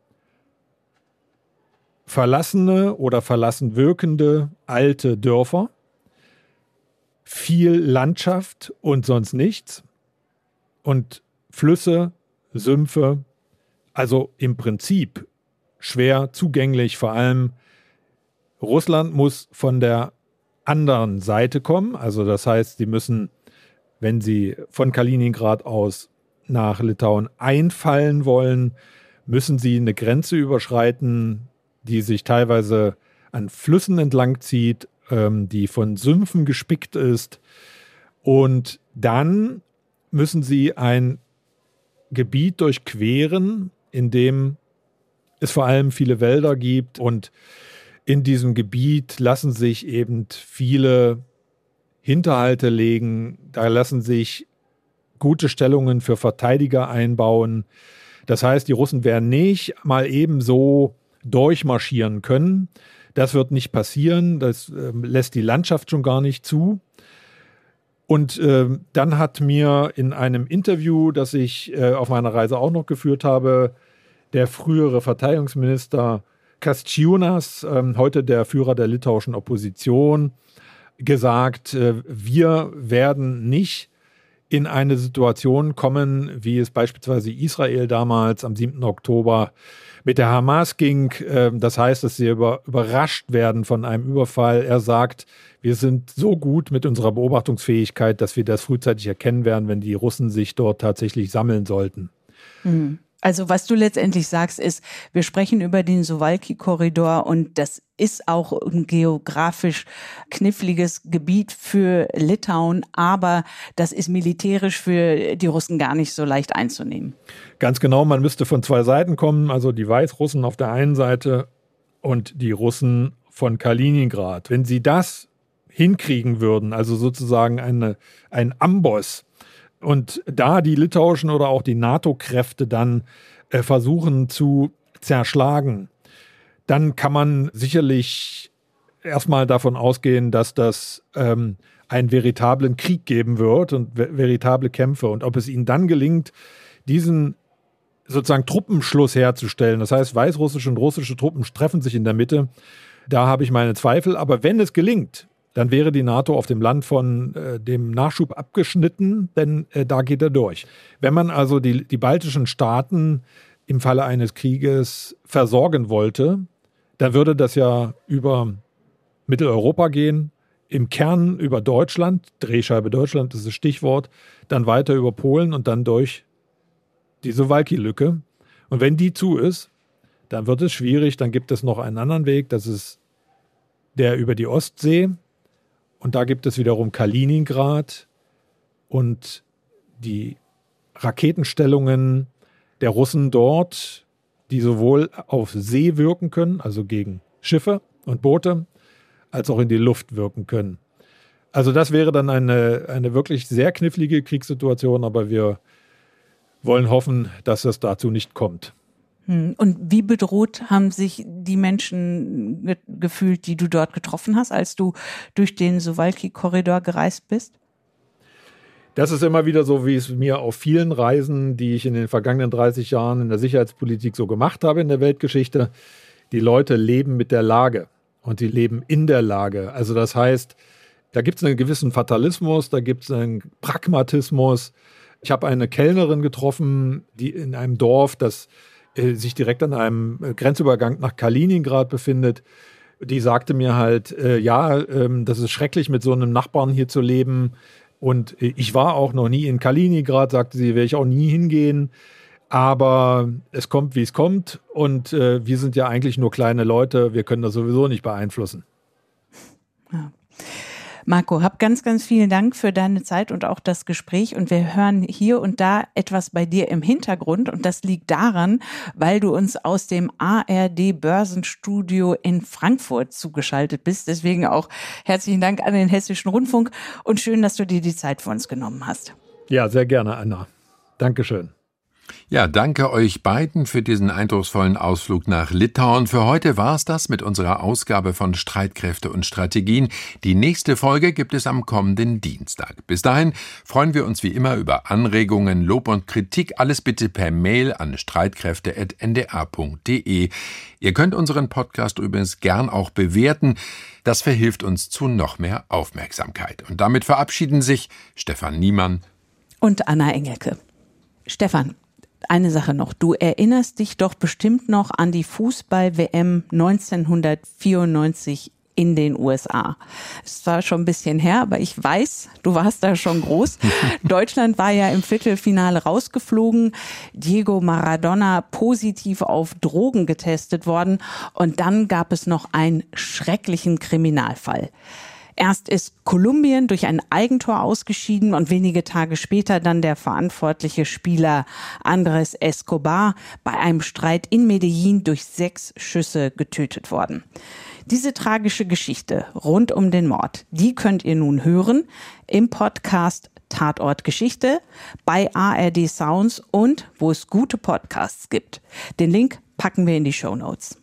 verlassene oder verlassen wirkende alte Dörfer, viel Landschaft und sonst nichts und Flüsse, Sümpfe, also im Prinzip schwer zugänglich. Vor allem Russland muss von der anderen Seite kommen. Also das heißt, sie müssen, wenn sie von Kaliningrad aus nach Litauen einfallen wollen, müssen sie eine Grenze überschreiten, die sich teilweise an Flüssen entlang zieht, ähm, die von Sümpfen gespickt ist. Und dann müssen sie ein Gebiet durchqueren, in dem es vor allem viele Wälder gibt. Und in diesem Gebiet lassen sich eben viele Hinterhalte legen. Da lassen sich gute Stellungen für Verteidiger einbauen. Das heißt, die Russen werden nicht mal eben so durchmarschieren können. Das wird nicht passieren. Das äh, lässt die Landschaft schon gar nicht zu. Und äh, dann hat mir in einem Interview, das ich äh, auf meiner Reise auch noch geführt habe, der frühere Verteidigungsminister Kasčiūnas, äh, heute der Führer der litauischen Opposition, gesagt, äh, wir werden nicht in eine Situation kommen, wie es beispielsweise Israel damals am siebten Oktober mit der Hamas ging. Äh, das heißt, dass sie über, überrascht werden von einem Überfall. Er sagt, wir sind so gut mit unserer Beobachtungsfähigkeit, dass wir das frühzeitig erkennen werden, wenn die Russen sich dort tatsächlich sammeln sollten. Mhm. Also was du letztendlich sagst, ist, wir sprechen über den Suwałki-Korridor und das ist auch ein geografisch kniffliges Gebiet für Litauen, aber das ist militärisch für die Russen gar nicht so leicht einzunehmen. Ganz genau, man müsste von zwei Seiten kommen, also die Weißrussen auf der einen Seite und die Russen von Kaliningrad. Wenn sie das hinkriegen würden, also sozusagen eine, ein Amboss, und da die litauischen oder auch die NATO-Kräfte dann äh, versuchen zu zerschlagen, dann kann man sicherlich erstmal davon ausgehen, dass das ähm, einen veritablen Krieg geben wird und ver- veritable Kämpfe. Und ob es ihnen dann gelingt, diesen sozusagen Truppenschluss herzustellen, das heißt, weißrussische und russische Truppen treffen sich in der Mitte, da habe ich meine Zweifel. Aber wenn es gelingt, dann wäre die NATO auf dem Land von äh, dem Nachschub abgeschnitten, denn äh, da geht er durch. Wenn man also die, die baltischen Staaten im Falle eines Krieges versorgen wollte, dann würde das ja über Mitteleuropa gehen, im Kern über Deutschland, Drehscheibe Deutschland ist das Stichwort, dann weiter über Polen und dann durch die Suwałki-Lücke. Und wenn die zu ist, dann wird es schwierig, dann gibt es noch einen anderen Weg, das ist der über die Ostsee. Und da gibt es wiederum Kaliningrad und die Raketenstellungen der Russen dort, die sowohl auf See wirken können, also gegen Schiffe und Boote, als auch in die Luft wirken können. Also das wäre dann eine, eine wirklich sehr knifflige Kriegssituation, aber wir wollen hoffen, dass es dazu nicht kommt. Und wie bedroht haben sich die Menschen ge- gefühlt, die du dort getroffen hast, als du durch den Suwałki-Korridor gereist bist? Das ist immer wieder so, wie es mir auf vielen Reisen, die ich in den vergangenen dreißig Jahren in der Sicherheitspolitik so gemacht habe in der Weltgeschichte. Die Leute leben mit der Lage und sie leben in der Lage. Also das heißt, da gibt es einen gewissen Fatalismus, da gibt es einen Pragmatismus. Ich habe eine Kellnerin getroffen, die in einem Dorf, das sich direkt an einem Grenzübergang nach Kaliningrad befindet, die sagte mir halt, äh, ja, ähm, das ist schrecklich, mit so einem Nachbarn hier zu leben. Und ich war auch noch nie in Kaliningrad, sagte sie, werde ich auch nie hingehen. Aber es kommt, wie es kommt. Und äh, wir sind ja eigentlich nur kleine Leute, wir können das sowieso nicht beeinflussen. Ja. Marco, hab ganz, ganz vielen Dank für deine Zeit und auch das Gespräch. Und wir hören hier und da etwas bei dir im Hintergrund. Und das liegt daran, weil du uns aus dem A R D-Börsenstudio in Frankfurt zugeschaltet bist. Deswegen auch herzlichen Dank an den Hessischen Rundfunk und schön, dass du dir die Zeit für uns genommen hast. Ja, sehr gerne, Anna. Dankeschön. Ja, danke euch beiden für diesen eindrucksvollen Ausflug nach Litauen. Für heute war es das mit unserer Ausgabe von Streitkräfte und Strategien. Die nächste Folge gibt es am kommenden Dienstag. Bis dahin freuen wir uns wie immer über Anregungen, Lob und Kritik. Alles bitte per Mail an streitkräfte at n d r punkt d e. Ihr könnt unseren Podcast übrigens gern auch bewerten. Das verhilft uns zu noch mehr Aufmerksamkeit. Und damit verabschieden sich Stefan Niemann und Anna Engelke. Stefan, eine Sache noch. Du erinnerst dich doch bestimmt noch an die Fußball-W M neunzehnhundertvierundneunzig in den U S A. Es war schon ein bisschen her, aber ich weiß, du warst da schon groß. Deutschland war ja im Viertelfinale rausgeflogen. Diego Maradona positiv auf Drogen getestet worden. Und dann gab es noch einen schrecklichen Kriminalfall. Erst ist Kolumbien durch ein Eigentor ausgeschieden und wenige Tage später dann der verantwortliche Spieler Andrés Escobar bei einem Streit in Medellin durch sechs Schüsse getötet worden. Diese tragische Geschichte rund um den Mord, die könnt ihr nun hören im Podcast Tatort Geschichte, bei A R D Sounds und wo es gute Podcasts gibt. Den Link packen wir in die Shownotes.